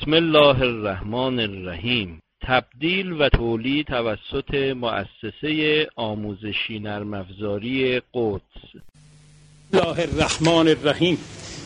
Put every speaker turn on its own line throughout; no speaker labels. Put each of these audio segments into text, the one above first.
بسم الله الرحمن الرحیم. تبدیل و تولید توسط مؤسسه آموزشی نرم افزاری قدس.
بسم الله الرحمن الرحیم.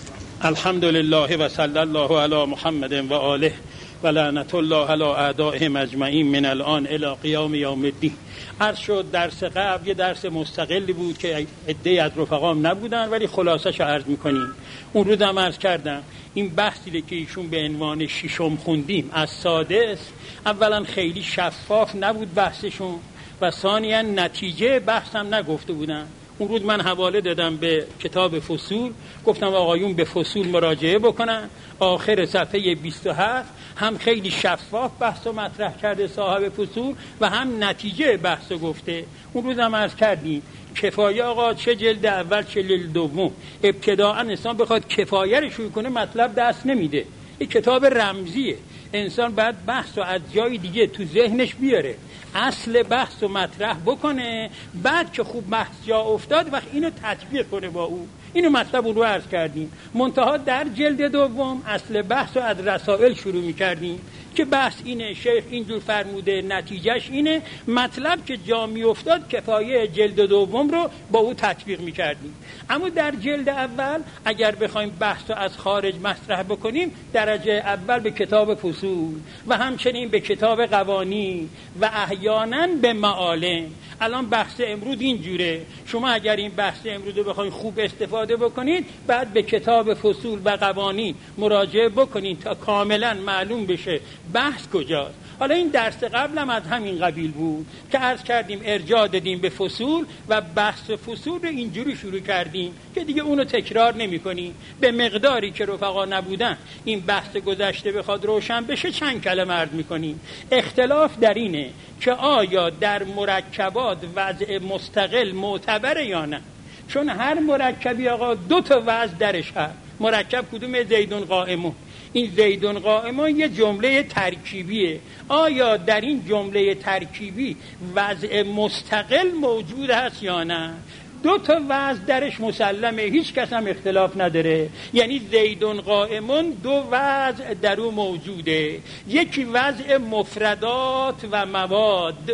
الحمد لله و صلی الله علی محمد و آله و لعنت الله علی اعدائهم اجمعین من الان الی قیام یوم الدین. عرض شد درس قبل یه درس مستقلی بود که عده‌ای از رفقام نبودن، ولی خلاصش رو عرض میکنیم. اون روز هم عرض کردم این بحثی که ایشون به عنوان ششم خوندیم از سادس، اولا خیلی شفاف نبود بحثشون و ثانیا نتیجه بحث هم نگفته بودن. اون روز من حواله دادم به کتاب فصول، گفتم آقایون به فصول مراجعه بکنن. آخر صفحه 27 هم خیلی شفاف بحث و مطرح کرده صاحب فصول و هم نتیجه بحث گفته. اون روز هم عرض کردیم کفایه آقا چه جلد اول چه جلد دوم ابتداء انسان بخواد کفایه رو شروع کنه مطلب دست نمیده. این کتاب رمزیه، انسان باید بحث رو از جای دیگه تو ذهنش بیاره، اصل بحث رو مطرح بکنه، بعد که خوب بحث جا افتاد وقت اینو تطبیق کنه با او. اینو مطلب رو عرض کردیم. منتها در جلد دوم اصل بحث رو از رسائل شروع می‌کردیم که بحث اینه، شیخ اینجور فرموده، نتیجهش اینه، مطلب که جا میافتاد کفایه جلد دوم رو با او تطبیق می‌کردیم. اما در جلد اول اگر بخوایم بحث رو از خارج مطرح بکنیم، درجه اول به کتاب فصول و همچنین به کتاب قوانین و احیانا به معالم. الان بحث امروز اینجوره، شما اگر این بحث امروز رو بخواید خوب استفاده بکنید بعد به کتاب فصول و قوانین مراجعه بکنید تا کاملا معلوم بشه بحث کجاست. حالا این درس قبلم از همین قبیل بود که عرض کردیم ارجاع دادیم به فصول و بحث فصول رو اینجوری شروع کردیم که دیگه اونو تکرار نمی کنیم. به مقداری که رفقا نبودن این بحث گذشته بخواد روشن بشه چند کلمه عرض می کنیم. اختلاف در اینه که آیا در مرکبات وضع مستقل معتبره یا نه، چون هر مرکبی آقا دو تا وضع درش هست. مرکب کدوم؟ زیدون قائمون. این زیدون قائمون یه جمله ترکیبیه. آیا در این جمله ترکیبی وضع مستقل موجود هست یا نه؟ دو تا وضع درش مسلمه، هیچ کس هم اختلاف نداره. یعنی زیدون قائمون دو وضع در او موجوده، یکی وضع مفردات و مواد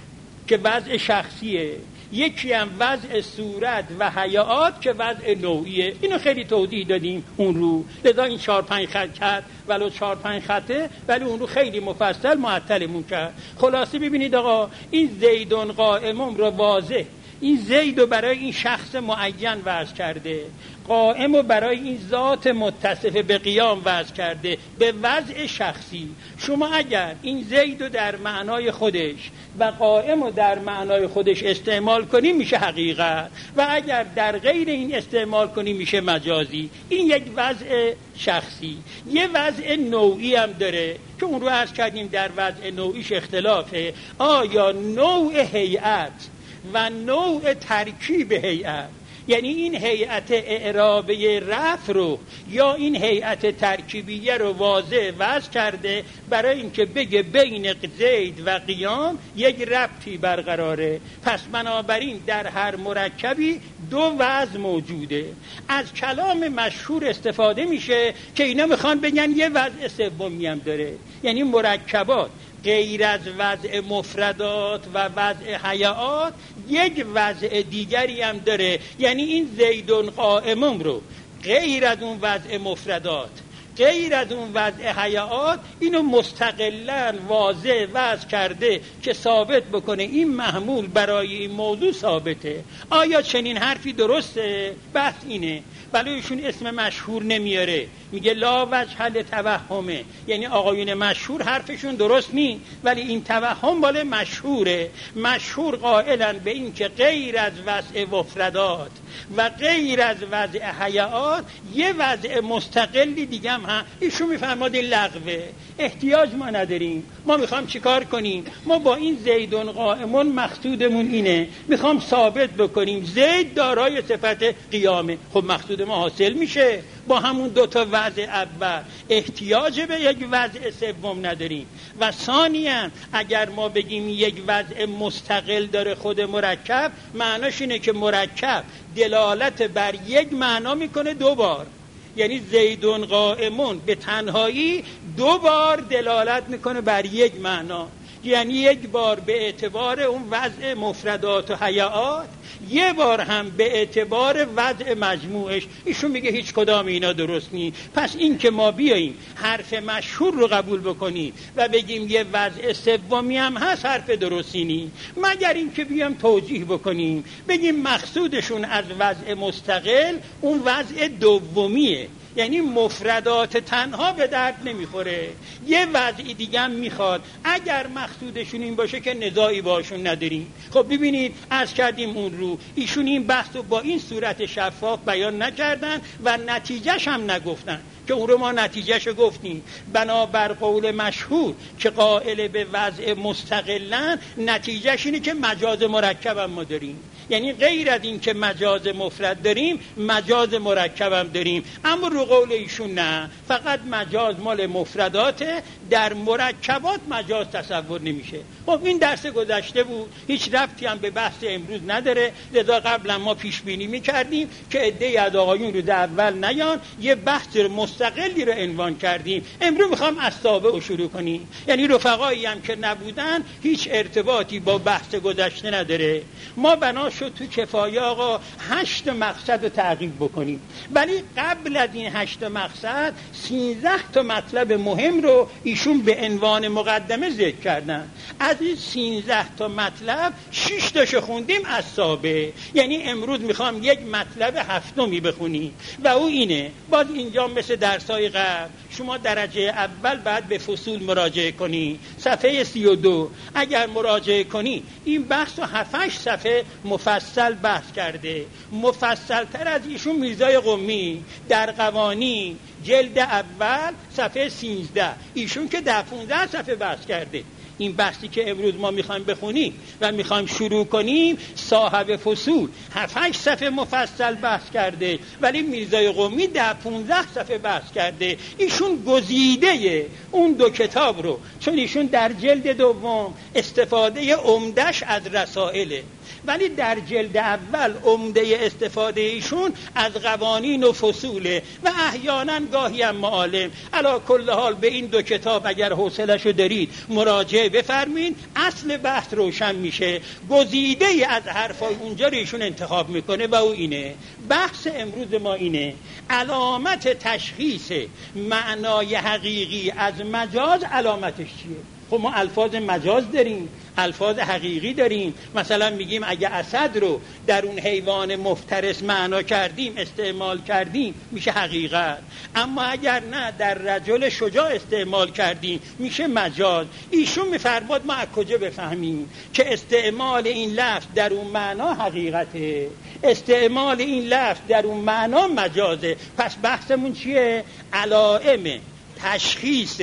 که وضع شخصیه، یکی هم وضع صورت و هیئات که وضع نوعیه. اینو خیلی توضیح دادیم اون رو، لذا این 4-5 خط کرد، ولو 4-5 خطه، ولی اون رو خیلی مفصل معطلمون کرد. خلاصه ببینید آقا این زیدون قائمون رو واضح، این زید رو برای این شخص معین وضع کرده، قائم رو برای این ذات متصف به قیام وضع کرده به وضع شخصی. شما اگر این زید رو در معنای خودش و قائم رو در معنای خودش استعمال کنی میشه حقیقت، و اگر در غیر این استعمال کنی میشه مجازی. این یک وضع شخصی. یه وضع نوعی هم داره که اون رو عرض کردیم در وضع نوعیش اختلافه. آیا نوع هیئت و نوع ترکیب هیئت، یعنی این هیئت اعرابه رفع رو یا این هیئت ترکیبیه رو واضح وضع کرده برای اینکه بگه بین زید و قیام یک ربطی برقراره. پس بنابراین در هر مرکبی دو وضع موجوده. از کلام مشهور استفاده میشه که اینا میخوان بگن یه وضع سومی هم داره، یعنی مرکبات غیر از وضع مفردات و وضع هیئات یک وضع دیگری هم داره. یعنی این زیدون قائمون رو غیر از اون وضع مفردات، غیر از اون وضع هیئات، اینو مستقلاً واضح وضع کرده که ثابت بکنه این محمول برای این موضوع ثابته. آیا چنین حرفی درسته؟ بحث اینه. ولی ایشون اسم مشهور نمیاره، میگه لا وجه لتوهمه، یعنی آقایون مشهور حرفشون درست نی، ولی این توهم مال مشهوره. مشهور قائلن به این که غیر از وضع مفردات و غیر از وضع هیئات یه وضع مستقلی دیگه هم هست. ایشون میفرماد لغوه، احتیاج ما نداریم. ما میخوام چیکار کنیم؟ ما با این زیدون قائمون مقصودمون اینه، میخوام ثابت بکنیم زید دارای صفت قیامه. خب مقصود ما حاصل میشه با همون دوتا وضع اول، احتیاج به یک وضع سوم نداریم. و ثانیاً اگر ما بگیم یک وضع مستقل داره خود مرکب، معناش اینه که مرکب دلالت بر یک معنا میکنه دو بار. یعنی زیدون قائمون به تنهایی 2 بار دلالت میکنه بر یک معنا، یعنی 1 بار به اعتبار اون وضع مفردات و هیئات، 1 بار هم به اعتبار وضع مجموعش. ایشون میگه هیچ کدام اینا درست نیست. پس این که ما بیاییم حرف مشهور رو قبول بکنیم و بگیم یه وضع سومی هم هست، حرف درستی نیست، مگر این که بیام توجیه بکنیم بگیم مقصودشون از وضع مستقل اون وضع دومیه، یعنی مفردات تنها به درد نمیخوره، یه وضعی دیگه هم میخواد. اگر مقصودشون این باشه که نزاعی باشون نداریم. خب ببینید عرض کردیم اون رو ایشون این بحث رو با این صورت شفاف بیان نکردن و نتیجهش هم نگفتن که اون رو ما نتیجهش گفتیم. بنابر قول مشهور که قائل به وضع مستقلن، نتیجهش اینه که مجاز مرکب هم ما داریم، یعنی غیر از این که مجاز مفرد داریم مجاز مرکب هم داریم. اما رو قول ایشون نه، فقط مجاز مال مفرداته، در مرکبات مجاز تصور نمیشه. خب این درس گذشته بود، هیچ ربطی هم به بحث امروز نداره، لذا قبلا ما پیش بینی میکردیم که عده‌ای از آقایون رو در اول نیان، یه بحث مستقلی رو عنوان کردیم. امروز میخوام از تابع شروع کنیم، یعنی رفقایی هم که نبودن هیچ ارتباطی با بحث گذشته نداره. ما بنا شد تو کفایه آقا 8 مقصد رو تعقیب بکنیم، ولی قبل از این 8 مقصد 13 تا مطلب مهم رو ایشون به عنوان مقدمه ذکر کردن. از این 13 تا مطلب 6 تاشو خوندیم از سابه، یعنی امروز میخوام یک مطلب 7می بخونیم و او اینه. باز اینجا مثل درسای قبل شما درجه اول بعد به فصول مراجعه کنی، صفحه 32 اگر مراجعه کنی این بحث رو 7-8 صفحه مفصل بحث کرده. مفصل تر از ایشون میرزای قمی در قوانین جلد اول صفحه 13، ایشون که در 15 صفحه بحث کرده. این بحثی که امروز ما میخوایم بخونیم و میخوایم شروع کنیم صاحب فصول 7-8 صفحه مفصل بحث کرده، ولی میرزای قمی در 15 صفحه بحث کرده. ایشون گزیده اون 2 کتاب رو، چون ایشون در جلد دوم استفاده عمده‌اش از رسائله، ولی در جلد اول عمده استفاده ایشون از قوانین و فصوله و احیانا گاهی هم معالم. علی کل حال به این 2 کتاب اگر حوصله‌شو دارید مراجعه بفرمین، اصل بحث روشن میشه. گزیده از حرفای اونجا رو ایشون انتخاب میکنه و او اینه. بحث امروز ما اینه: علامت تشخیص معنای حقیقی از مجاز علامتش چیه؟ خب ما الفاظ مجاز داریم، الفاظ حقیقی داریم. مثلا میگیم اگه اسد رو در اون حیوان مفترس معنا کردیم، استعمال کردیم، میشه حقیقت. اما اگر نه در رجل شجاع استعمال کردیم میشه مجاز. ایشون میفرماد ما از کجا بفهمیم که استعمال این لفظ در اون معنا حقیقته، استعمال این لفظ در اون معنا مجازه؟ پس بحثمون چیه؟ علائم تشخیص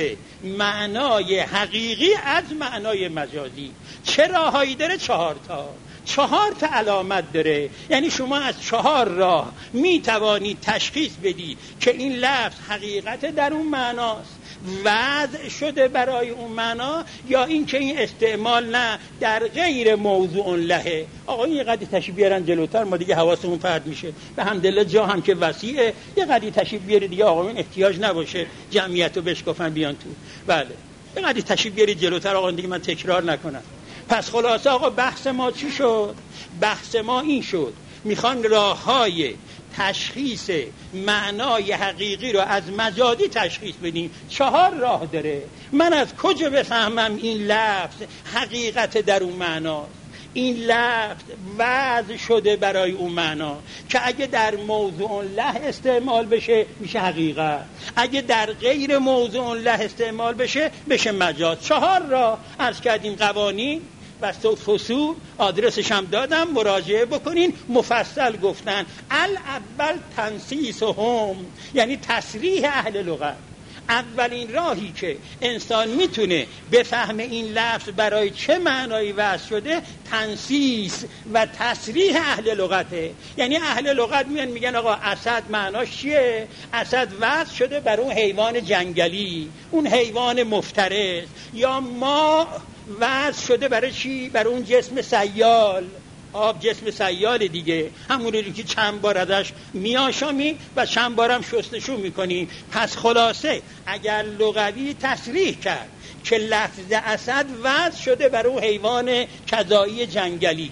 معنای حقیقی از معنای مجازی. چه راهایی داره؟ 4 تا. 4 تا علامت داره، یعنی شما از 4 راه می توانید تشخیص بدید که این لفظ حقیقت در اون معناست، وضع شده برای اون معنا، یا این که این استعمال نه در غیر موضوع لهه. آقا این یه قدری تشریف بیارن جلوتر، ما دیگه حواسمون پرت میشه. به حمدالله جا هم که وسیعه، یه قدری تشریف بیارید دیگه آقا این احتیاج نباشه جمعیت رو بشکافن بیان تو. بله یه قدری تشریف بیارید جلوتر آقا دیگه من تکرار نکنم. پس خلاصه آقا بحث ما چی شد؟ بحث ما این شد میخوان راههای تشخیص معنای حقیقی رو از مجازی تشخیص بدیم. 4 راه داره. من از کجا بفهمم این لفظ حقیقت در اون معناست؟ این لفظ وضع شده برای اون معنا که اگه در موضوع له استعمال بشه میشه حقیقت، اگه در غیر موضوع له استعمال بشه بشه مجاز. 4 راه عرض کردیم، قوانین و فصول، آدرسش هم دادم، مراجعه بکنین، مفصل گفتن. الاول تنصیصهم، یعنی تصریح اهل لغت. اولین راهی که انسان میتونه بفهمه این لفظ برای چه معنایی وضع شده تنصیص و تصریح اهل لغته. یعنی اهل لغت میگن آقا اسد معناش چیه؟ اسد وضع شده بر اون حیوان جنگلی، اون حیوان مفترس. یا ما وضع شده برای چی؟ برای اون جسم سیال. آب جسم سیال دیگه، همونی که چند بار ازش میآشامیم و چند بارم شستشو میکنیم. پس خلاصه اگر لغوی تصریح کرد که لفظ اسد وضع شده بر اون حیوان کذایی جنگلی،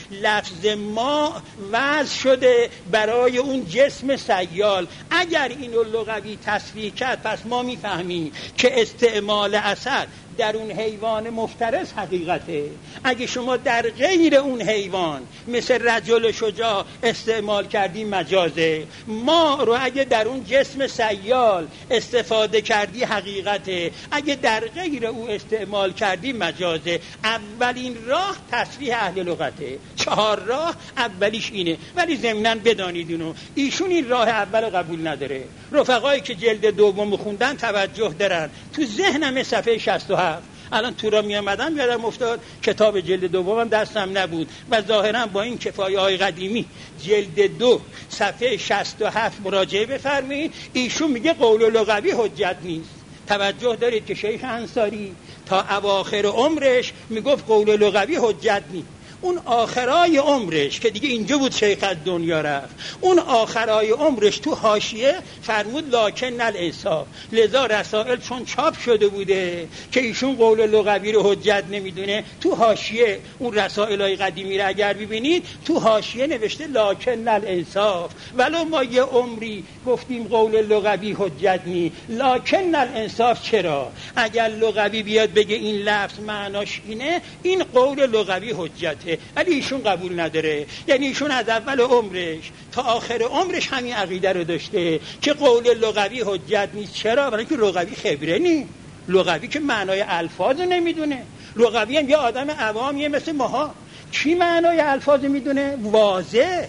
لفظ ما وضع شده برای اون جسم سیال، اگر اینو لغوی تصریح کرد پس ما میفهمیم که استعمال اسد در اون حیوان مفترس حقیقته. اگه شما در غیر اون حیوان مثل رجل شجاع استعمال کردی مجازه، ما رو اگه در اون جسم سیال استفاده کردی حقیقته، اگه در غیر او استعمال کردی مجازه. اولین راه تصریح اهل لغته، 4 راه اولیش اینه. ولی ضمناً بدانید اینو، ایشون این راه اول قبول نداره. رفقایی که جلد دوم خوندن توجه دارن، تو ذهنم صفحه 67 الان تو را می آمدم یادم افتاد کتاب جلد دومم دستم نبود و ظاهرا با این کفایه های قدیمی جلد 2 صفحه 67 مراجعه بفرمایید. ایشون میگه قول لغوی حجت نیست. توجه دارید که شیخ انصاری تا اواخر عمرش میگفت قول لغوی حجت نیست. اون آخرای عمرش که دیگه اینجا بود شیخ از دنیا رفت، اون آخرای عمرش تو حاشیه فرمود لکن الانصاف. لذا رسائل چون چاپ شده بوده که ایشون قول لغوی رو حجت نمیدونه، تو حاشیه اون رسائلای قدیمی رو اگر ببینید تو حاشیه نوشته لکن الانصاف. ولو ما یه عمری گفتیم قول لغوی حجت نی، لکن الانصاف چرا؟ اگر لغوی بیاد بگه این لفظ معناش اینه، این قول لغوی حجته. ولی ایشون قبول نداره. یعنی ایشون از اول عمرش تا آخر عمرش همین عقیده رو داشته که قول لغوی حجت نیست. چرا؟ برای که لغوی خبره نی، لغوی که معنای الفاظ نمیدونه. لغوی هم یه آدم عوامیه مثل ماها. چی معنای الفاظ میدونه؟ واضح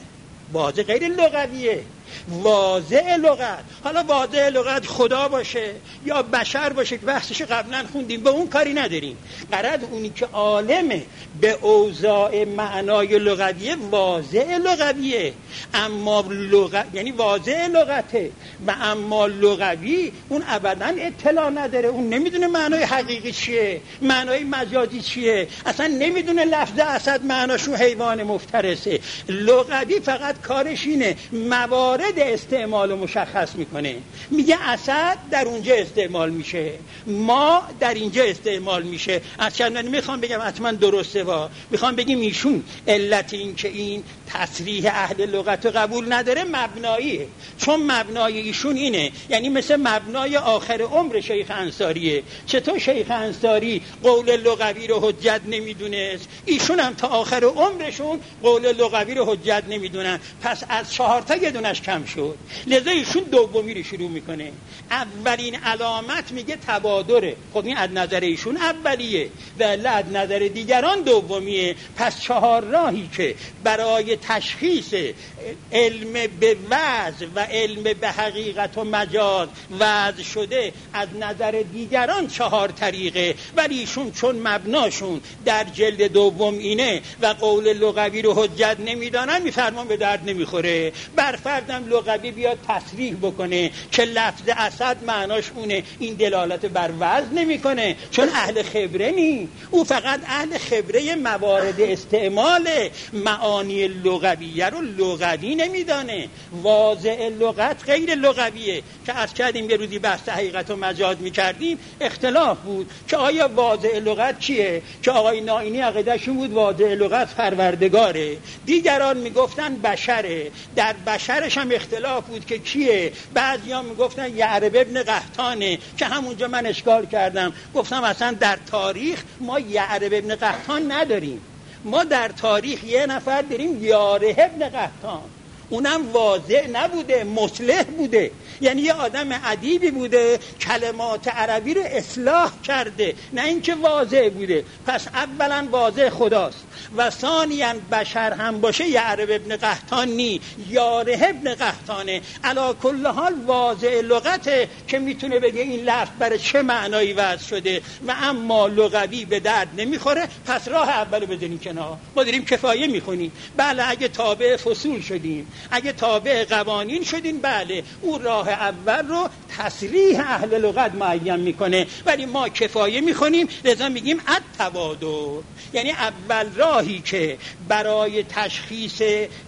غیر لغویه، واضح لغت. حالا واضح لغت خدا باشه یا بشر باشه که بحثش قبلا خوندیم، به اون کاری نداریم. غرض اونی که عالمه به اوضاع معنای لغویه، واضح لغویه. اما لغت یعنی واضح لغته و اما لغوی اون ابدا اطلاع نداره، اون نمیدونه معنای حقیقی چیه، معنای مجازی چیه، اصلا نمیدونه لفظ اسد معناشون حیوان مفترسه. لغوی فقط کارش اینه موارد استعمال رو مشخص میکنه. میگه اسد در اونجا استعمال میشه، ما در اینجا استعمال میشه. از چندانی میخوام بگم حتما درسته، میخوام بگیم ایشون علت این که این تصریح اهل لغت رو قبول نداره مبناییه. چون مبنای ایشون اینه، یعنی مثل مبنای آخر عمر شیخ انصاریه. چطور شیخ انصاری قول لغوی رو حجت نمیدونست، ایشون هم تا آخر عمرشون قول لغوی رو حجت نمیدونن. پس از 4 تا یه دونش کم شد. لذا ایشون دومی رو شروع میکنه. اولین علامت میگه تبادره. خب این از نظر ایشون اولیه و از نظر دیگران دومیه. پس 4 راهی که برای تشخیص علم به وضع و علم به حقیقت و مجاز وضع شده از نظر دیگران 4 طریقه، ولی ایشون چون مبناشون در جلد دوم اینه و قول لغوی رو حجت نمیدانن، میفرمان به درد نمیخوره. برفردم لغوی بیاد تصریح بکنه که لفظ اسد معناش اونه، این دلالت بر وضع نمیکنه، چون اهل خبره نی. او فقط اهل خبره موارد استعمال معانی لغویه رو لغوی نمیدانه. واضع لغت غیر لغویه که از کردیم یه روزی بحث حقیقت و مجاز میکردیم، اختلاف بود که آیا واضع لغت چیه، که آقای نائینی عقیده‌شون بود واضع لغت پروردگاره، دیگران میگفتن بشره. در بشرش هم اختلاف بود که کیه. بعضی‌ها میگفتن یعرب ابن قحطانه که همونجا من اشکال کردم، گفتم اصلا در تاریخ ما یعرب ابن قحطان نداریم، ما در تاریخ یه نفر داریم یاره ابن قحطان، اونم واضح نبوده، مصلح بوده، یعنی یه آدم ادیبی بوده کلمات عربی رو اصلاح کرده، نه اینکه واضح بوده. پس اولا واضح خداست و ثانیاً بشر هم باشه یعرب ابن قحطان نی، یاره ابن قحطانه. علا کل حال واضح لغته که میتونه بگه این لفظ برای چه معنایی وضع شده و اما لغوی به درد نمیخوره. پس راه اولو بزنیم کنار. ما داریم کفایه میخونیم، بله اگه تابع فصول شدیم، اگه تابع قوانین شدیم، بله اون راه راه اول رو تصریح اهل لغت معین میکنه، ولی ما کفایه میخونیم، لذا میگیم التبادر. یعنی اول راهی که برای تشخیص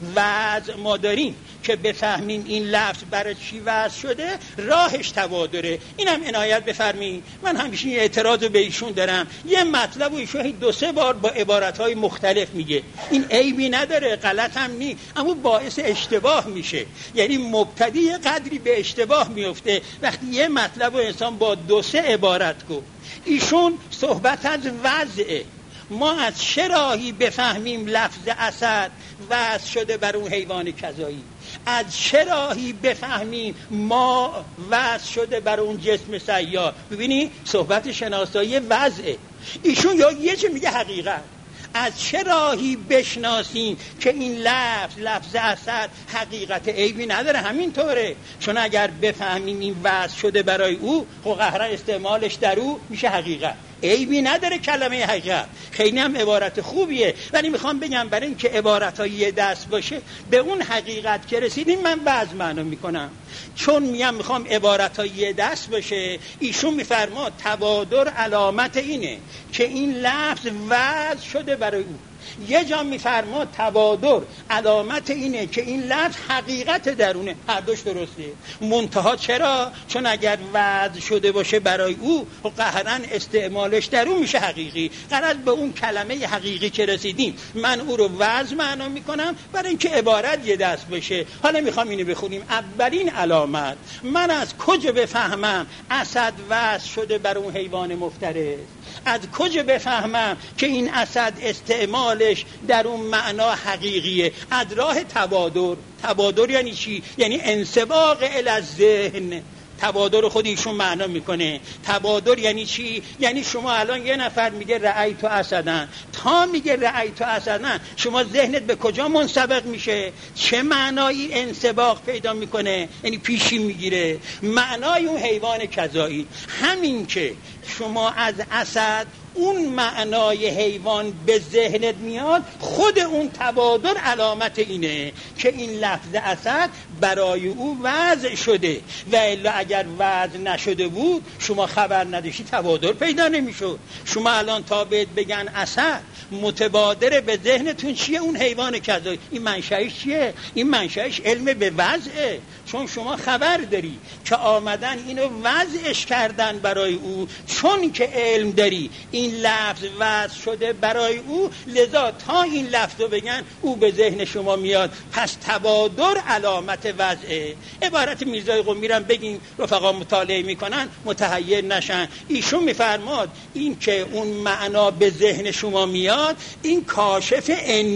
وضع ما داریم که بفهمیم این لفظ برای چی وضع شده، راهش تبادره. اینم عنایت بفرمایید. من همیشه اعتراض به ایشون دارم، یه مطلب و ایشون 2-3 بار با عبارتهای مختلف میگه. این عیبی نداره، غلط هم نی، اما باعث اشتباه میشه. یعنی مبتدی قدری به اشتباه میفته وقتی یه مطلب و انسان با 2-3 عبارت گفت. ایشون صحبت از وضعه. ما از چه راهی بفهمیم لفظ اسد وضع شده بر اون حیوان کذایی؟ از چه راهی بفهمیم ما وضع شده بر اون جسم سیار؟ ببینی صحبت شناسایی وضعه. ایشون یا یه چه میگه حقیقت. از چه راهی بشناسیم که این لفظ اسد حقیقت؟ عیبی نداره، همینطوره. چون اگر بفهمیم این وضع شده برای او، خب قهرن استعمالش در او میشه حقیقت. عیبی نداره کلمه حقیقت، خیلی هم عبارت خوبیه، ولی میخوام بگم برای اینکه عبارت ها یه دست باشه به اون حقیقت که رسیدیم من وضع معنا میکنم. چون میخوام عبارت ها یه دست باشه، ایشون میفرما تبادر علامت اینه که این لفظ وضع شده برای او. یه جا میفرما تبادر علامت اینه که این لفظ حقیقت درونه. هر دوش درسته، منتها چرا؟ چون اگر وضع شده باشه برای او، قهرن استعمالش در اون میشه حقیقی. غرض به اون کلمه حقیقی که رسیدیم من او رو وضع معنا میکنم برای اینکه عبارت یه دست باشه. حالا میخوام اینو بخونیم. اولین علامت، من از کجا بفهمم اسد وضع شده بر اون حیوان مفترس؟ از کجا بفهمم که این اسد استعمالش در اون معنا حقیقیه؟ از راه تبادر. تبادر یعنی چی؟ یعنی انسباق الذهن. تبادر خود ایشون معنا میکنه. تبادر یعنی چی؟ یعنی شما الان یه نفر میگه رأیت اسدن، تا میگه رأیت اسدن شما ذهنت به کجا منسبق میشه؟ چه معنایی انسباق پیدا میکنه؟ یعنی پیشی میگیره معنای اون حیوان کذایی. همین که شما از اسد اون معنای حیوان به ذهنت میاد، خود اون تبادر علامت اینه که این لفظ اسد برای او وضع شده، و الا اگر وضع نشده بود شما خبر نداشتی تبادر پیدا نمیشد. شما الان تا بهت بگن اسد، متبادر به ذهنتون چیه؟ اون حیوان کذایی. این منشأش چیه؟ این منشأش علم به وضعه. چون شما خبر داری که آمدن اینو وضعش کردن برای او، چون که علم داری این لفظ وضع شده برای او، لذا تا این لفظ رو بگن او به ذهن شما میاد. پس تبادر علامت وضعه. عبارت میرزای قمی رو بگیم، رفقا مطالعه میکنن متحیر نشن. ایشون میفرماد این که اون معنا به ذهن شما میاد، این کاشف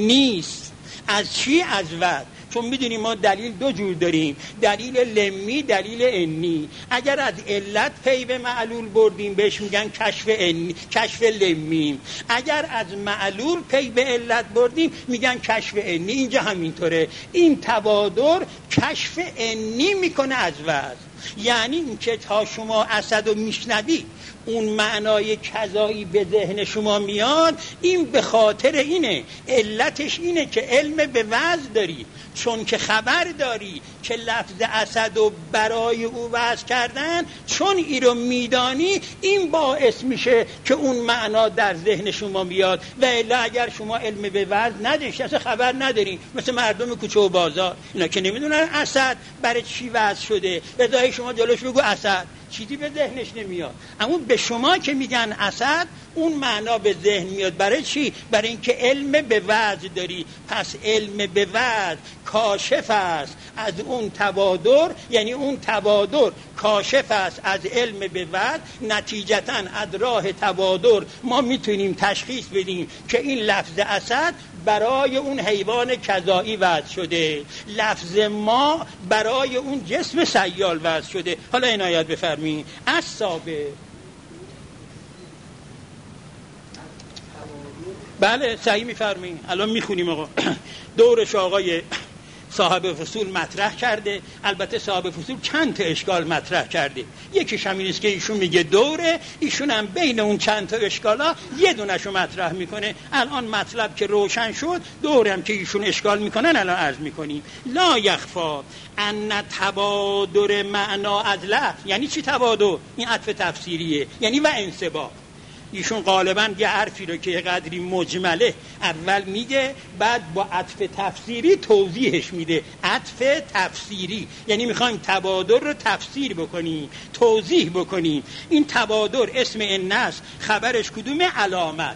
نیست. از چی؟ از وضع. چون میدونیم ما دلیل 2 جور داریم، دلیل لمی، دلیل انی. اگر از علت پی به معلول بردیم بهش میگن کشف انی، کشف لمی. اگر از معلول پی به علت بردیم میگن کشف انی. اینجا همینطوره. این تبادر کشف انی میکنه از وضع. یعنی اینکه تا شما اسد رو میشنوی اون معنای کذایی به ذهن شما میاد، این به خاطر اینه، علتش اینه که علم به وضع داری. چون که خبر داری که لفظ اسد رو برای او وضع کردن، چون این رو میدانی، این باعث میشه که اون معنا در ذهن شما بیاد. و الا اگر شما علم به وضع نداشتی، اصلا خبر نداری، مثل مردم کوچه و بازار، اینا که نمیدونن اسد برای چی وضع شده، به شما جلوش بگو اسد، چیزی به ذهنش نمیاد. اما به شما که میگن اسد، اون معنا به ذهن میاد. برای چی؟ برای اینکه علم به وضع داری. پس علم به وضع کاشف است از اون تبادر، یعنی اون تبادر کاشف است از علم به وضع. نتیجتاً از راه تبادر ما میتونیم تشخیص بدیم که این لفظ اسد برای اون حیوان کذایی وضع شده، لفظ ما برای اون جسم سیال وضع شده. حالا عنایت بفرمایید. السابع، بله صحیح میفرمایید، الان میخونیم آقا. دورش آقای صاحب فصول مطرح کرده. البته صاحب فصول چند تا اشکال مطرح کرده، یکیش همین است که ایشون میگه دوره، ایشون هم بین اون چند تا اشکالا یه دونهشو مطرح میکنه. الان مطلب که روشن شد، دوره هم که ایشون اشکال میکنن الان عرض میکنیم. لا یخفا ان تبادر معنا از لفظ. یعنی چی تبادر؟ این عطف تفسیریه، یعنی و انسباق. ایشون غالبا یه حرفی رو که قدری مجمله اول میگه، بعد با عطف تفسیری توضیحش میده. عطف تفسیری یعنی میخوایم تبادر رو تفسیر بکنیم، توضیح بکنیم. این تبادر اسم انس، خبرش کدومه؟ علامت.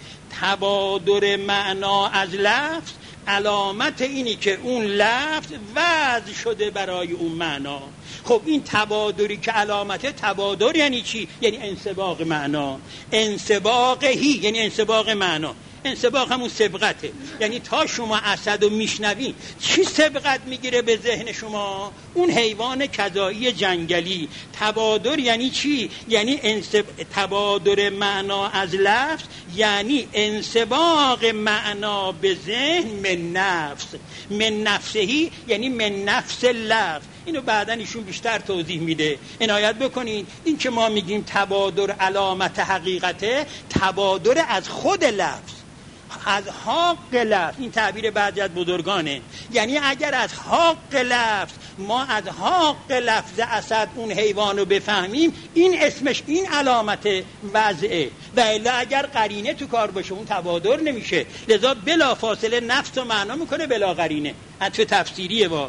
تبادر معنا از لفظ، علامت اینی که اون لفظ وضع شده برای اون معنا. خب این تبادری که علامته، تبادر یعنی چی؟ یعنی انسباق معنا. انسباقهی یعنی انسباق معنا. انسباق همون سبقته، یعنی تا شما اسد رو میشنوین چی سبقت میگیره به ذهن شما؟ اون حیوان کذایی جنگلی. تبادر یعنی چی؟ یعنی تبادر معنا از لفظ، یعنی انسباق معنا به ذهن من نفس. من نفسهی یعنی من نفس لفظ. اینو بعداً ایشون بیشتر توضیح میده. عنایت بکنید این که ما میگیم تبادر علامت حقیقته، تبادر از خود لفظ، از حق لفظ. این تعبیر بعضی از بزرگانه. یعنی اگر از حق لفظ، ما از حق لفظ اسد اون حیوان رو بفهمیم، این اسمش، این علامت وضعه. و الا اگر قرینه تو کار باشه اون تبادر نمیشه. لذا بلا فاصله نفس و معنا میکنه بلا قرینه. حتی تفسیریه. با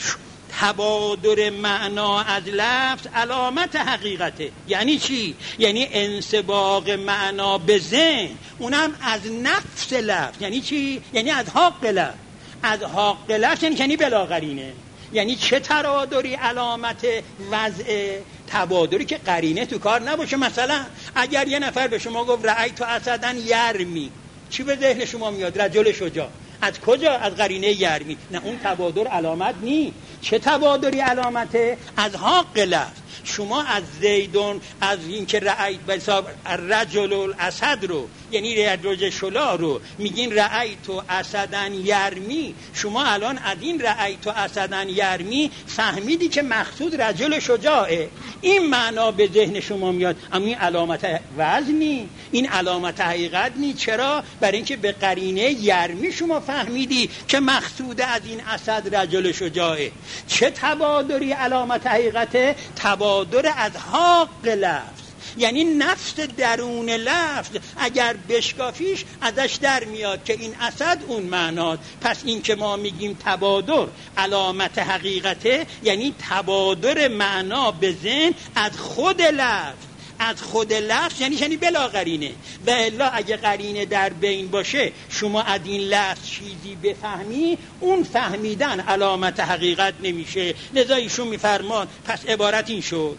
تبادر معنا از لفظ علامت حقیقته. یعنی چی؟ یعنی انسباق معنا به ذهن، اونم از نفس لفظ. یعنی چی؟ یعنی از حق لفظ. از حق لفظ یعنی بلا قرینه. یعنی چه تبادری علامت وضع؟ تبادری که قرینه تو کار نباشه. مثلا اگر یه نفر به شما گفت رأیت اسدا یرمی، چی به ذهن شما میاد؟ رجل شجاع. از کجا؟ از قرینه یرمی. نه، اون تبادر علامت نی. چه تبادری علامته؟ از حق لفظ. شما از زیدون، از این که رأیت بساب رجل الاسد رو، یعنی رجل شلا رو میگین رأیت اسدا یرمی، شما الان از این رأیت اسدا یرمی فهمیدی که مقصود رجل شجاعه. این معنا به ذهن شما میاد، اما این علامت وزنی، این علامت حقیقت نی. چرا؟ برای اینکه به قرینه یرمی شما فهمیدی که مقصود از این اسد رجل شجاعه. چه تبادری علامت حقیقته؟ تبادر از حق لفظ. یعنی نفس درون لفظ اگر بشکافیش ازش در میاد که این اسد اون معناد. پس این که ما میگیم تبادر علامت حقیقته، یعنی تبادر معنا به ذهن از خود لفظ. از خود لفظ یعنی بلا قرینه. و الا اگه قرینه در بین باشه، شما از این لفظ چیزی بفهمی، اون فهمیدن علامت حقیقت نمیشه. لذا ایشون میفرمان پس عبارت این شد: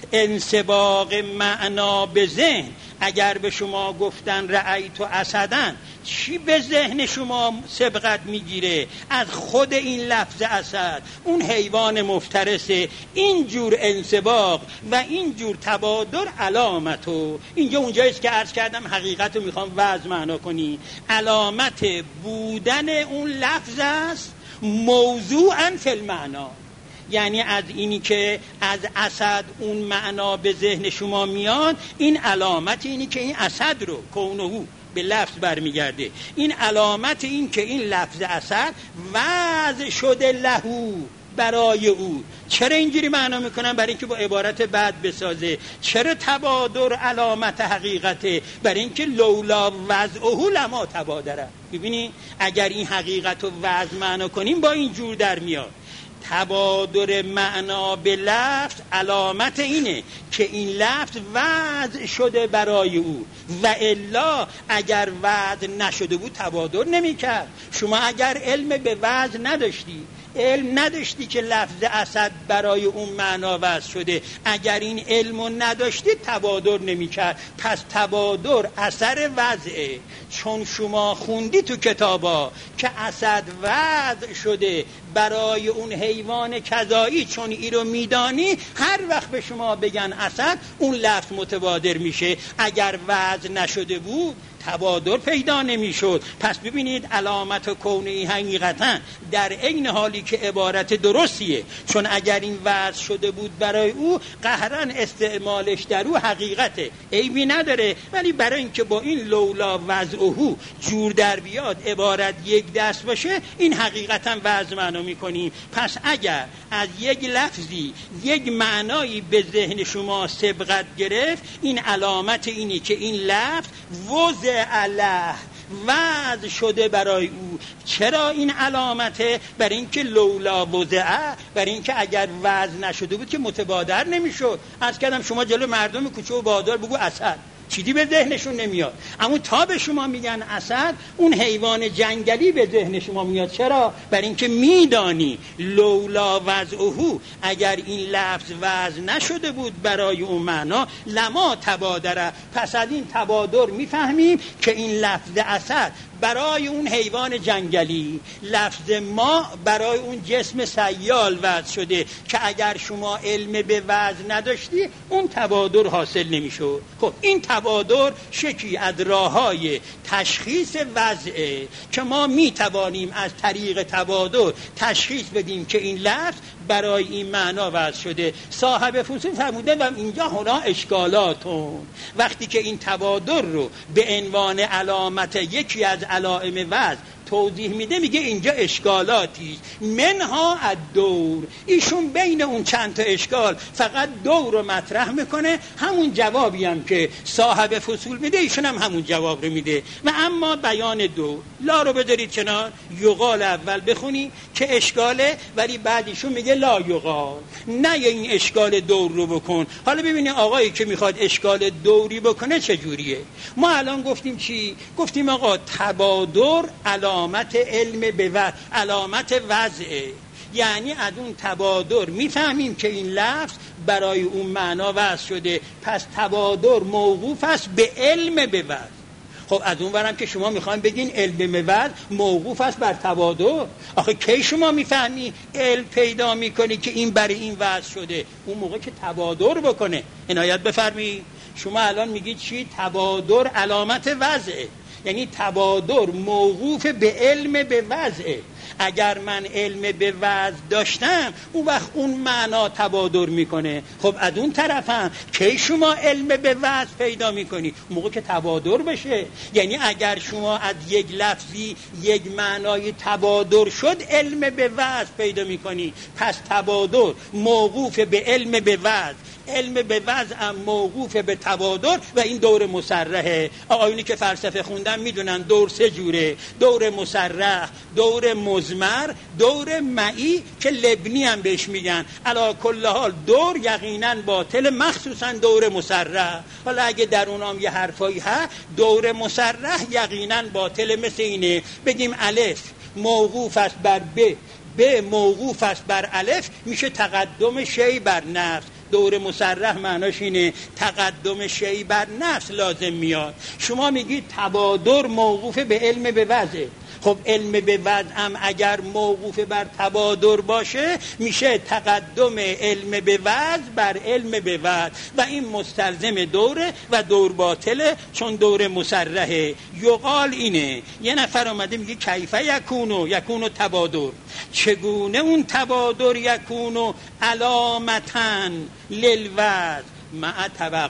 انسباق معنا به ذهن. اگر به شما گفتن رأیت اسدا، چی به ذهن شما سبقت میگیره؟ از خود این لفظ اسد، اون حیوان مفترسه. این جور انسباق و این جور تبادر علامتو. اینجا اونجاییست که عرض کردم حقیقت رو میخوام وضع معنا کنی. علامت بودن اون لفظ است موضوعاً فی المعنا. یعنی از اینی که از اسد اون معنا به ذهن شما میاد، این علامت اینی که این اسد رو کونه به لفظ برمیگرده. این علامت این که این لفظ اسد وضع شده لهو، برای او. چرا اینجوری معنا میکنن؟ برای اینکه با عبارت بعد بسازه. چرا تبادر علامت حقیقته؟ برای اینکه لولا وضعه لما تبادره. ببینی اگر این حقیقت رو وضع معنا کنیم با این جور در میاد. تبادر معنا به لفظ علامت اینه که این لفظ وضع شده برای او، و الا اگر وضع نشده بود تبادر نمی کرد. شما اگر علم به وضع نداشتی، علم نداشتی که لفظ اسد برای اون معنا وضع شده، اگر این علمو نداشتی تبادر نمی کرد. پس تبادر اثر وضعه. چون شما خوندی تو کتابا که اسد وضع شده برای اون حیوان کذایی چون ای رو میدانی، هر وقت به شما بگن اسد اون لفظ متبادر میشه. اگر وزن نشده بود تبادر پیدا نمیشد. پس ببینید علامت کونی حقیقتا در عین حالی که عبارت درستیه، چون اگر این وضع شده بود برای او قهرا استعمالش در او حقیقته، عیبی نداره. ولی برای اینکه با این لولا وضعه جور در بیاد عبارت یک دست باشه، این حقیقتا وضع معنا میکنیم. پس اگر از یک لفظی یک معنایی به ذهن شما سبقت گرفت، این علامت اینی که این لفظ وضع علیه وضع شده برای او. چرا این علامته؟ برای اینکه لولا وضعه، برای اینکه اگر وضع نشده بود که متبادر نمیشد. از کردم شما جلو مردم کوچه و بازار بگو اسد، چیزی به ذهنشون نمیاد. اما تا به شما میگن اسد، اون حیوان جنگلی به ذهن شما میاد. چرا؟ برای اینکه میدانی لولا وضعه، اگر این لفظ وضع نشده بود برای اون معنا لما تبادره. پس از این تبادر میفهمیم که این لفظ اسد برای اون حیوان جنگلی، لفظ ما برای اون جسم سیال وضع شده که اگر شما علم به وضع نداشتی اون تبادر حاصل نمیشد. خب این تبادر شکی از راه‌های تشخیص وضعه که ما میتوانیم از طریق تبادر تشخیص بدیم که این لفظ برای این معنا وضع شده. صاحب فصول فرموده و اینجا هنا اشکالاتون، وقتی که این تبادر رو به عنوان علامت یکی از علائم وضع توضیح میده، میگه اینجا اشکالاتی منها الدور. ایشون بین اون چند تا اشکال فقط دور رو مطرح میکنه، همون جوابی هم که صاحب فصول میده ایشون هم همون جواب رو میده. و اما بیان دور لا رو بذارید کنار، یقال اول بخونی که اشکاله، ولی بعد ایشون میگه لا یقال، نه این اشکال دور رو بکن. حالا ببینید آقایی که میخواد اشکال دوری بکنه چجوریه. ما الان گفتیم چی؟ گفتیم آقا تبادر علامت علم به وضع، علامت وضعه، یعنی از اون تبادر میفهمیم که این لفظ برای اون معنا وضع شده. پس تبادر موقوف است به علم به وضع. خب از اون ورم که شما میخواین بگین علم به وضع موقوف است بر تبادر، آخه کی شما میفهمی علم پیدا میکنی که این برای این وضع شده؟ اون موقع که تبادر بکنه. عنایت بفرمایید. شما الان میگید چی؟ تبادر علامت وضعه، یعنی تبادر موقوف به علم به وضعه. اگر من علم به وضع داشتم اون وقت اون معنا تبادر میکنه. خب از اون طرفم کی شما علم به وضع پیدا میکنی؟ موقع که تبادر بشه. یعنی اگر شما از یک لفظی یک معنای تبادر شد علم به وضع پیدا میکنی. پس تبادر موقوف به علم به وضع، علم به وضع هم موقوف به تبادر و این دور مسرحه. آقایونی که فلسفه خوندن میدونن دور سه جوره: دور مسرح، دور مضمر، دور معی که لبنی هم بهش میگن. علی کل حال دور یقینا باطل، مخصوصا دور مسرح. حالا اگه در اونام یه حرفایی هست، دور مسرح یقینا باطل. مثل اینه بگیم الف موقوف است بر ب موقوف است بر الف، میشه تقدم شی بر نفس. دور مسرح معناش اینه تقدم شی بر نفس لازم میاد. شما میگید تبادر موقوف به علم به وضع. خب علم به وضع هم اگر موقوف بر تبادر باشه میشه تقدم علم به وضع بر علم به وضع و این مستلزم دوره و دور باطله چون دور مسرحه. یقال اینه یه نفر آمده میگه کیف یکونو تبادر، چگونه اون تبادر یکونو علامتن للوضع مع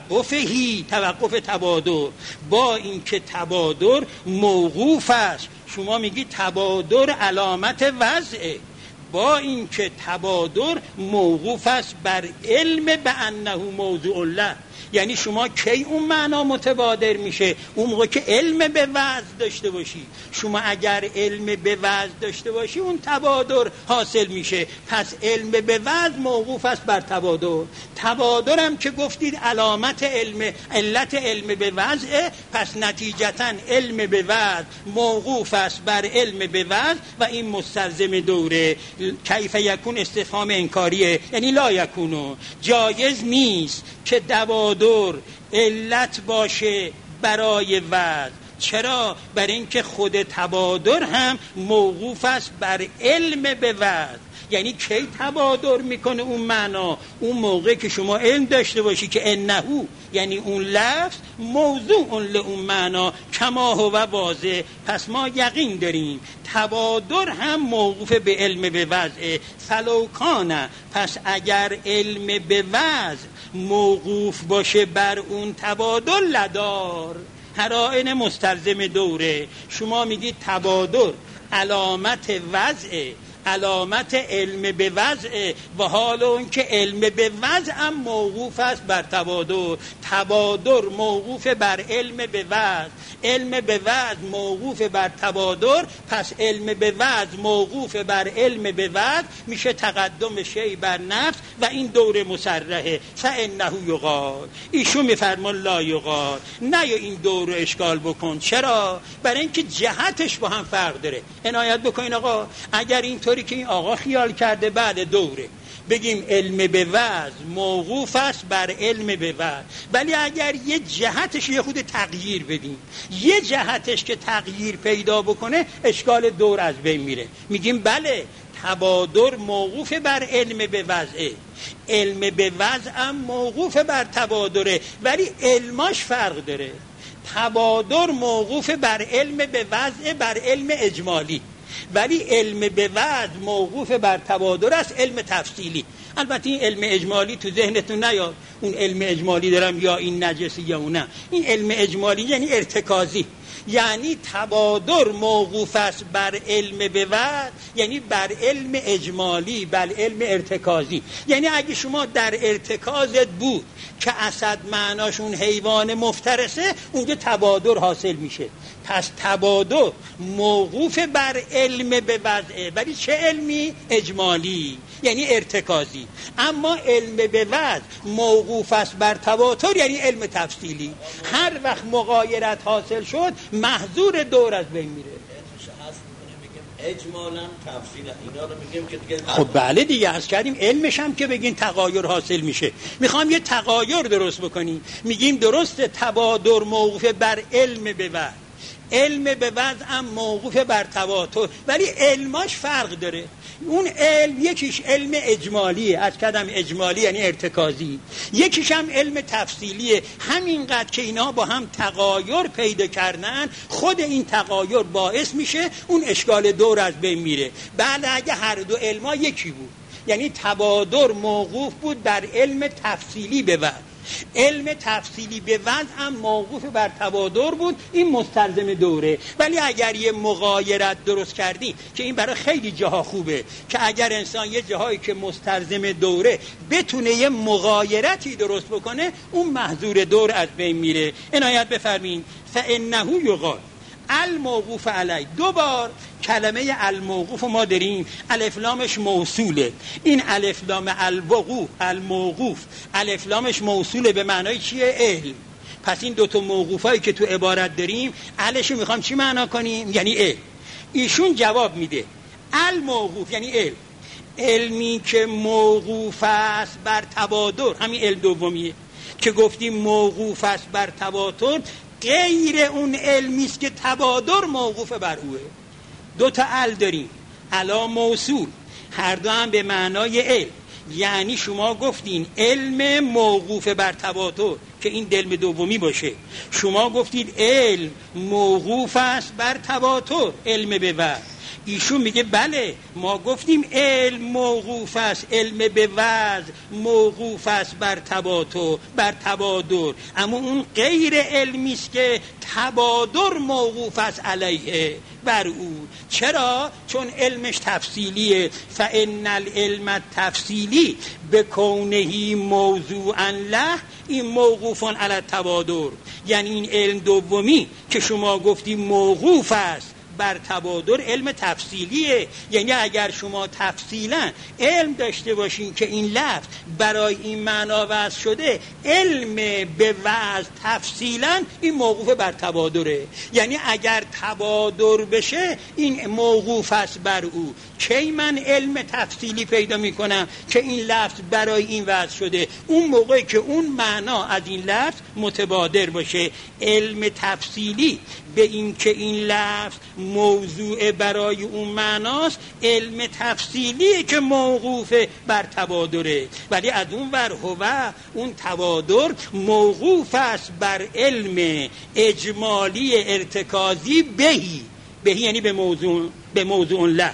توقف تبادر، با اینکه تبادر موقوف است. شما میگی تبادر علامت وضعه، با اینکه تبادر موقوف است بر علم به انه موضوع الله. یعنی شما کی اون معنا متبادر میشه؟ اون موقع که علم به وضع داشته باشی. شما اگر علم به وضع داشته باشی اون تبادر حاصل میشه. پس علم به وضع موقوف است بر تبادر. تبادر هم که گفتید علامت علت علم به وضعه، پس نتیجتا علم به وضع موقوف است بر علم به وضع و این مستلزم دوره. کیف یکون استفهام انکاریه، یعنی لا یکونو، جایز نیست که تبادر علت باشه برای وضع. چرا؟ برای اینکه خود تبادر هم موقوف است بر علم به وضع. یعنی کی تبادر میکنه اون معنا؟ اون موقع که شما علم داشته باشی که انهو، یعنی اون لفظ موضوع اون لئون معنا کما هو واضح. پس ما یقین داریم تبادر هم موقوف به علم به وضع. فلوکانه، پس اگر علم به وضع موقوف باشه بر اون تبادر لدار هرائن مستلزم دوره. شما میگید تبادر علامت وضع، علامت علم به وضع، و حال اون که علم به وضع هم موقوف است بر تبادر. تبادر موقوف بر علم به وضع، علم به وضع موقوف بر تبادر، پس علم به وضع موقوف بر علم به وضع میشه تقدم شیء بر نفس و این دوره مسرحه. فانه یقال، ایشون میفرمان لا یقال، نه یا این دوره اشکال بکن. چرا؟ برای اینکه جهتش با هم فرق داره. عنایت بکنین آقا، اگر اینطوری که این آقا خیال کرده بعد دوره بگیم علم به وضع موقوف است بر علم به وضع، ولی اگر یه جهتش یه خود تغییر بدیم، یه جهتش که تغییر پیدا بکنه، اشکال دور از بین میره. میگیم بله تبادر موقوف بر علم به وضع، علم به وضع هم موقوف بر تبادره، ولی علماش فرق داره. تبادر موقوف بر علم به وضع، بر علم اجمالی، ولی علم به وضع موقوف بر تبادر است، علم تفصیلی. البته این علم اجمالی تو ذهنتون نیاد اون علم اجمالی دارم یا این نجسی یا اون نه. این علم اجمالی یعنی ارتکازی، یعنی تبادر موقوف است بر علم به وضع، یعنی بر علم اجمالی، بر علم ارتکازی. یعنی اگه شما در ارتکازت بود که اسد معناشون حیوان مفترسه، اونجا تبادر حاصل میشه. پس تبادر موقوف بر علم به وضع، ولی چه علمی؟ اجمالی، یعنی ارتکازی. اما علم به وضع موقوف است بر تواتر، یعنی علم تفصیلی. هر وقت مغایرت حاصل شد محظور دور از بین میره.
اجمالا تفصیل اینا رو میگیم که دیگه
خب بله دیگه عرض کردیم علمش هم که بگین تغایر حاصل میشه. میخوام یه تغایر درست بکنیم، میگیم درسته تبادر موقوف بر علم به وضع، علم به وضع هم موقوف بر تواتر، ولی علماش فرق داره. اون علم یکیش علم اجمالیه، از کدم اجمالی یعنی ارتکازی، یکیش هم علم تفصیلیه. همینقدر که اینا با هم تغایر پیدا کردن، خود این تغایر باعث میشه اون اشکال دور از بین میره. بله اگه هر دو علما یکی بود، یعنی تبادر موقوف بود بر علم تفصیلی به وضع، علم تفصیلی به وضع هم موقوف بر تبادر بود، این مستلزم دوره. ولی اگر یه مغایرت درست کردی، که این برای خیلی جاها خوبه، که اگر انسان یه جاهایی که مستلزم دوره بتونه یه مغایرتی درست بکنه، اون محظور دور از بین میره. عنایت بفرمین فانه یقال الموقوف علی. دو بار کلمه الموقوف ما داریم، الف لامش موصوله. این الف لام الوقوف الموقوف الف لامش موصوله، به معنای چیه؟ علم. پس این دوتا موقوفایی که تو عبارت داریم، الشو میخوام چی معنا کنیم؟ یعنی علم. ایشون جواب میده الموقوف یعنی علم، علمی که موقوف است بر تبادر. همین علم دومیه که گفتیم موقوف است بر تواتر، غیر اون علمی است که تبادر موقوف بر اوه. دو تا ال داریم، الا موصول، هر دو هم به معنای علم. یعنی شما گفتین علم موقوف بر تواتر که این علم دومی باشه، شما گفتید علم موقوف است بر تواتر، علم به وضع. ایشون میگه بله ما گفتیم علم موقوف است، علم به وضع موقوف است بر تبادر، بر تبادر، اما اون غیر علمی است که تبادر موقوف است علیه بر او. چرا؟ چون علمش تفصیلیه. فان العلم التفصیلی بکونه موضوعا له، این موقوفان علی تبادر. یعنی این علم دومی که شما گفتیم موقوف است بر تبادر علم تفصیلیه. یعنی اگر شما تفصیلا علم داشته باشین که این لفظ برای این معنا وضع شده، علم به وضع تفصیلا این موقوف بر تبادره. یعنی اگر تبادر بشه این موقوف است بر او. کی من علم تفصیلی پیدا میکنم که این لفظ برای این وضع شده؟ اون موقعی که اون معنا از این لفظ متبادر باشه. علم تفصیلی به این که این لفظ موضوع برای اون معناست، علم تفصیلیه که موقوف بر تبادره. ولی از اون ور هو اون تبادر موقوف است بر علم اجمالی ارتکازی بهی یعنی به موضوع له.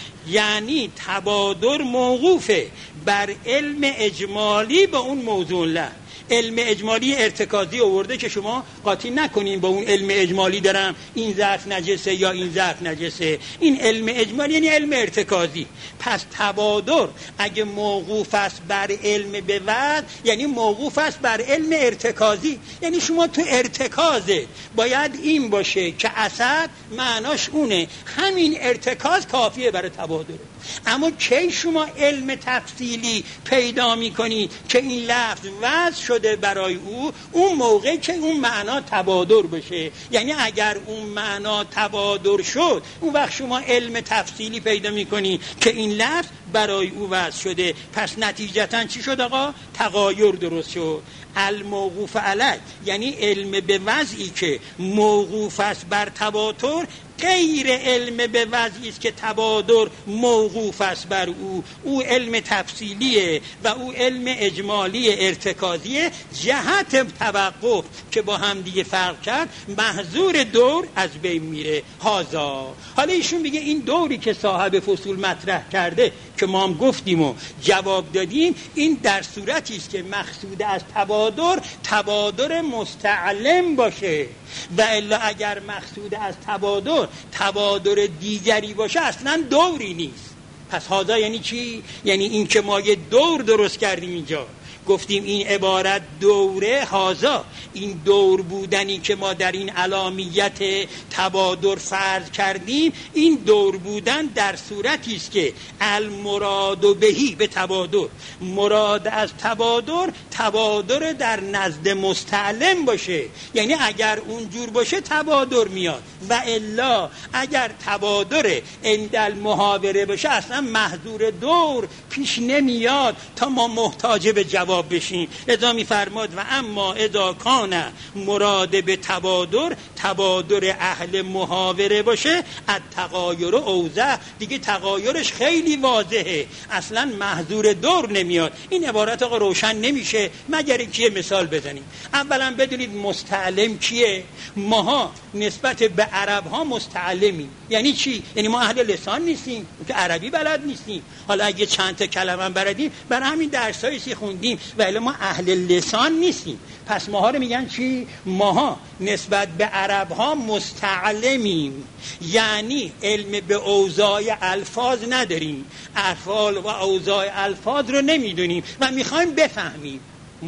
یعنی تبادر موقوفه بر علم اجمالی به اون موضوع له. علم اجمالی ارتکازی آورده که شما قاطی نکنین با اون علم اجمالی دارم این ظرف نجسه یا این ظرف نجسه. این علم اجمالی یعنی علم ارتکازی. پس تبادر اگه موقوف است بر علم به وضع یعنی موقوف است بر علم ارتکازی. یعنی شما تو ارتکازه باید این باشه که اسد معناش اونه، همین ارتکاز کافیه برای تبادره. اما کی شما علم تفصیلی پیدا میکنی که این لفظ وضع شده برای او؟ اون موقع که اون معنا تبادر بشه. یعنی اگر اون معنا تبادر شد اون وقت شما علم تفصیلی پیدا میکنی که این لفظ برای او وضع شده. پس نتیجتا چی شد آقا؟ تغایر درست شد. الموقوف علی یعنی علم به وضعی که موقوف است بر تبادر غیر علم به وضعی است که تبادر موقوف است بر او علم تفصیلیه و او علم اجمالی ارتکازیه. جهت توقف که با هم دیگه فرق کرد محظور دور از بین میره. هازا حالا ایشون میگه این دوری که صاحب فصول مطرح کرده که ما هم گفتیم و جواب دادیم، این در صورتی است که مقصود از تبادر مستعلم باشه، و الا اگر مقصود از تبادر دیگری باشه اصلا دوری نیست. پس هازا یعنی چی؟ یعنی این که ما یه دور درست کردیم اینجا، گفتیم این عبارت دوره. هازا این دور بودنی که ما در این علامیت تبادر فرض کردیم، این دور بودن در صورتی است که المراد بهی به تبادر، مراد از تبادر در نزد مستعلم باشه. یعنی اگر اونجور باشه تبادر میاد، و الا اگر تبادر عند المحاوره باشه اصلا محظور دور پیش نمیاد تا ما محتاج به جواب بشیم. لذا میفرماد و اما اذا کان مراد به تبادر اهل محاوره باشه التغایر اوضح، دیگه تغایرش خیلی واضحه، اصلا محظور دور نمیاد. این عبارت آقا روشن نمیشه مگر اینکه مثال بزنیم. اولا بدونید مستعلم کیه؟ ماها نسبت به عرب ها مستعلمیم. یعنی چی؟ یعنی ما اهل لسان نیستیم که عربی بلد نیستیم. حالا اگه چند تا کلمه بلدیم برای همین درسایی که خوندیم، ولی ما اهل لسان نیستیم. پس ماها رو میگن چی؟ ماها نسبت به عرب ها مستعلمیم، یعنی علم به اوضاع الفاظ نداریم، افعال و اوضاع الفاظ رو نمیدونیم و میخوایم بفهمیم.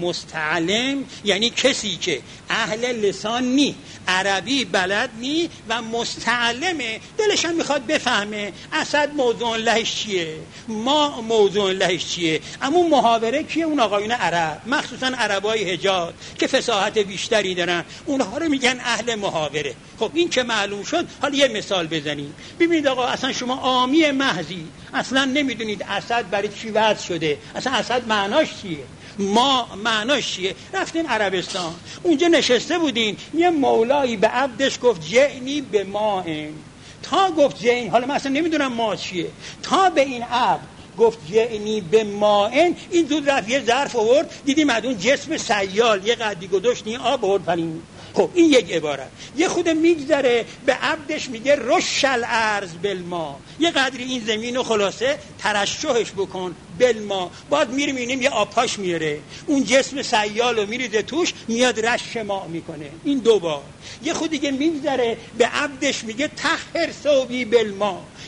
مستعلم یعنی کسی که اهل لسان نی، عربی بلد نی و مستعلمه، دلش هم میخواد بفهمه اسد موضوع لهش چیه، ما موضوع لهش چیه. اما محاوره کیه؟ اون آقایون عرب، مخصوصا عربای حجاز که فصاحت بیشتری دارن، اونها رو میگن اهل محاوره. خب این که معلوم شد، حالا یه مثال بزنیم. ببینید آقا اصلا شما عامی محضی اصلا نمیدونید اسد برای چی وضع شده، اصلا اسد معناش چیه، ما معناش چیه. رفتین عربستان، اونجا نشسته بودین، یه مولایی به عبدش گفت جعنی به ماهن، تا گفت جعن، حالا من اصلا نمیدونم ما چیه، تا به این عبد گفت جعنی به ماهن، این زود رفت یه ظرف آورد، دیدیم از اون جسم سیال یه قدری گذاشت این آب آورد پایین. خب این یک عبارت. یه خود میگذره به عبدش میگه رش الارض بالما، یه قدری این زمین رو خلاصه ترشحش بکن بالما. بعد میریم یه آبپاش میاره، اون جسم سیال رو میریزه توش، میاد رش ماء میکنه. این دو بار. یه خود دیگه میگذره به عبدش میگه طهر ثوبی بالما،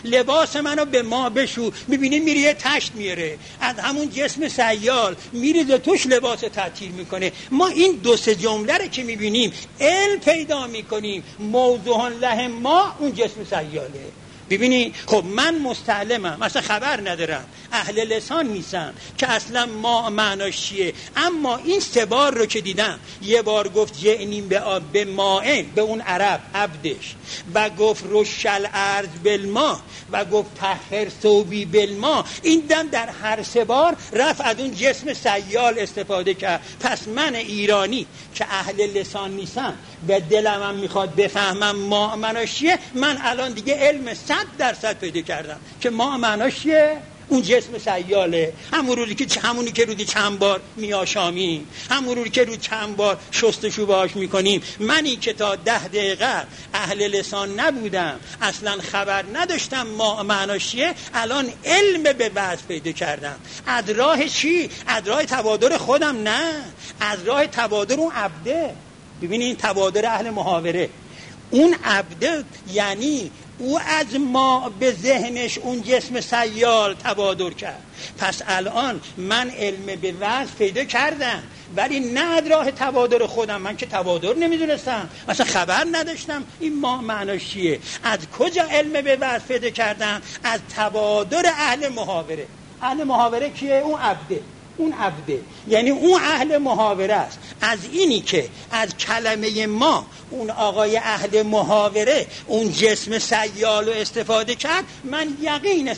لباس منو به ما بشو، میبینی میری یه تشت میاره از همون جسم سیال میریزه توش لباس تعطیل میکنه. ما این دو سه جمله رو که میبینیم علم پیدا میکنیم موضوع له ما اون جسم سیاله. ببینی خب من مستعلمم، اصلا خبر ندارم، اهل لسان نیستم که اصلا ما معناش چیه، اما این سه بار رو که دیدم، یه بار گفت جعنیم به مائن، به اون عرب عبدش، و گفت رشل ارض بالما، و گفت طهر ثوبی بالما، این دم در هر سه بار رفت از اون جسم سیال استفاده کرد. پس من ایرانی که اهل لسان نیستم و دلم هم میخواد بفهمم ما معناش چیه، من الان دیگه علم 100% پیدا کردم که ما معناش چیه، اون جسم سیاله، همونی که رودی چند بار میاشامیم، همونی که رو چند بار شستشو باش میکنیم. منی که تا 10 دقیقه اهل لسان نبودم، اصلا خبر نداشتم ما معناش چیه، الان علم به وضع پیدا کردم. از راه چی؟ از راه تبادر خودم نه، از راه تبادر اون عبده. ببینین تبادر اهل محاوره، اون عبده یعنی او از ما به ذهنش اون جسم سیال تبادر کرد. پس الان من علم به وضع پیدا کردم، ولی نه از راه تبادر خودم، من که تبادر نمیدونستم، اصلا خبر نداشتم این ما معناش چیه. از کجا علم به وضع پیدا کردم؟ از تبادر اهل محاوره. اهل محاوره کیه؟ اون عبده، اون عبده یعنی اون اهل محاوره است. از اینی که از کلمه ما اون آقای اهل محاوره اون جسم سیال رو استفاده کرد، من یقین 100%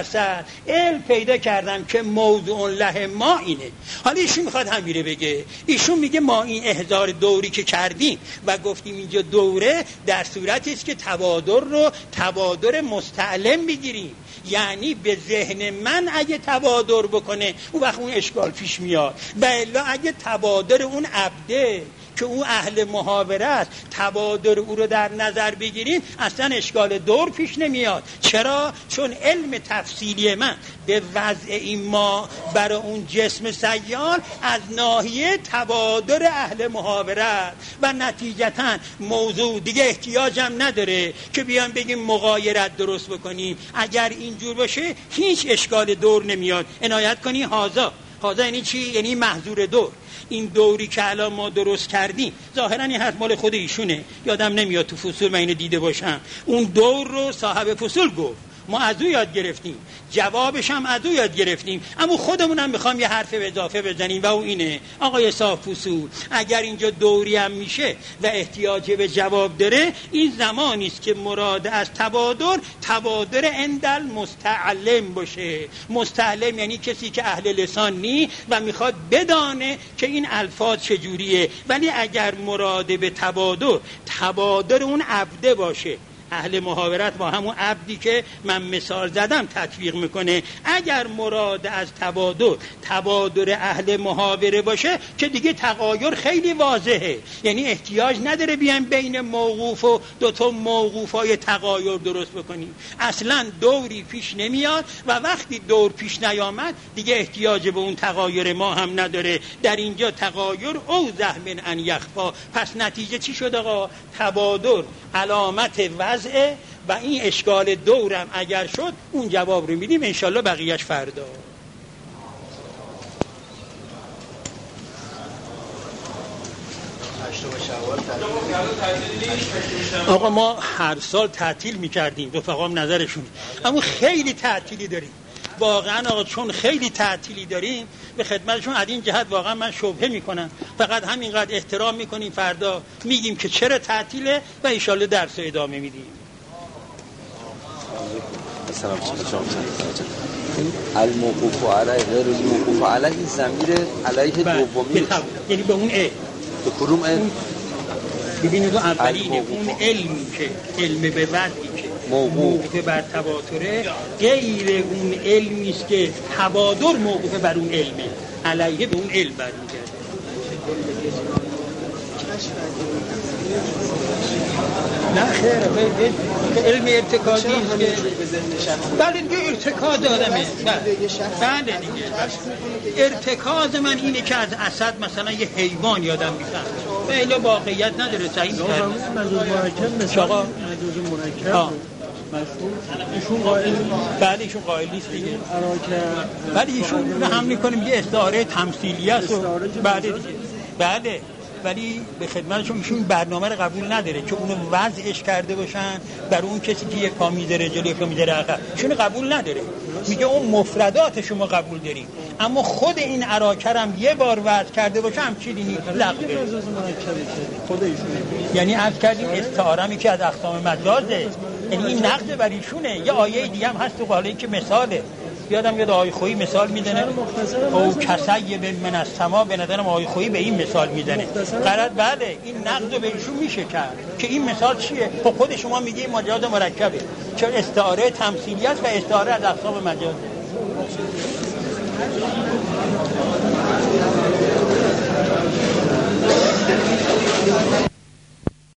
علم پیدا کردم که موضوع له ما اینه. حالا ایشون میخواد همیره بگه، ایشون میگه ما این احضار دوری که کردیم و گفتیم اینجا دوره در صورتی است که تبادر رو تبادر مستعلم بگیریم، یعنی به ذهن من اگه تبادر بکنه اون وقت اون اشکال پیش میاد، و الا اگه تبادر اون عبده که اون اهل محاوره است تبادر او رو در نظر بگیریم، اصلا اشکال دور پیش نمیاد. چرا؟ چون علم تفصیلی من به وضع این ما برای اون جسم سیال از ناحیه تبادر اهل محاوره است و نتیجتا موضوع دیگه احتیاجم نداره که بیان بگیم مغایرت درست بکنیم. اگر اینجور باشه هیچ اشکال دور نمیاد. عنایت کنی هازا یعنی چی؟ یعنی محظور دور. این دوری که الان ما درست کردیم ظاهرا این حرف مال خود ایشونه، یادم نمیاد تو فصول من اینو دیده باشم. اون دور رو صاحب فصول گفت، ما از او یاد گرفتیم، جوابش هم از او یاد گرفتیم، اما خودمون هم میخوام یه حرف اضافه بزنیم و او اینه: آقای صاحب فصول، اگر اینجا دوری هم میشه و احتیاج به جواب داره، این زمانی است که مراد از تبادر اندل مستعلم باشه. مستعلم یعنی کسی که اهل لسان نی و میخواد بدانه که این الفاظ چجوریه. ولی اگر مراد به تبادر اون عبده باشه، اهل محاورت با همون عبدی که من مثال زدم تطبیق میکنه. اگر مراد از تبادر اهل محاوره باشه که دیگه تغایر خیلی واضحه، یعنی احتیاج نداره بیان بین موقوف و دوتا موقوفای تغایر درست بکنیم. اصلا دوری پیش نمیاد و وقتی دور پیش نیامد دیگه احتیاج به اون تغایر ما هم نداره. در اینجا تغایر اوضح من ان یخفا. پس نتیجه چی شد آقا؟ تبادر علامت وضعه و این اشکال دورم اگر شد اون جواب رو میدیم انشالله، بقیهش فردا. آقا ما هر سال تعطیل میکردیم، رفقام نظرشون، اما خیلی تعطیلی داریم واقعا آقا. چون خیلی تعطیلی داریم به خدمتشون از این جهت واقعا من شبهه میکنم، فقط همینقدر احترام میکنیم، فردا میگیم که چرا تعطیله و انشالله درس ادامه میدیم.
سلام الموقوف علیه غیر الموقوف علیه، این ضمیر علیه دومی
یعنی به اون
به کدوم
ببینید اولینه اون علمی که علم به وضعی که موقوف بر تبادره، غیر اون علمی است که تبادر موقوف بر اون علمه، علیه به اون علم برمیگرده. نه خیر، علم ارتکازی است که بله دیگه ارتکاز آدمه. بله دیگه ارتکاز من اینه که از اسد مثلا یه حیوان یادم میفهمه و الا واقعیت نداره. صحیح
مجوز مرکب مثلا مجوز مرکب
ایشون قائل بله ایشون قائل نیست دیگه ولی ایشون رو هم میکنیم یه استعاره تمثیلی است بله دیگه بله ولی به خدمتشون ایشون برنامه رو قبول نداره چون اونو وضعش کرده باشن برای اون کسی که یک پا میذاره جلوی یک پا میذاره عقب ایشون قبول نداره میگه اون مفردات شما قبول داریم اما خود این عراکر هم یه بار وضع کرده باشه هم چیزی لغو خود ایشون یعنی عرض کردیم استعاره که از اقسام مجازه یعنی این نقد بر ایشونه یه آیه دیگه هم هست تو قاله که مثاله یادم یاد آقای خویی مثال میزنه او کسیب من السما به نظرم آقای خویی به این مثال میزنه قرار بله این نقد به ایشون میشه کرد که این مثال چیه خب خود شما میگی مجاز مرکبه چون استعاره تمثیلی است و استعاره از اقسام مجازه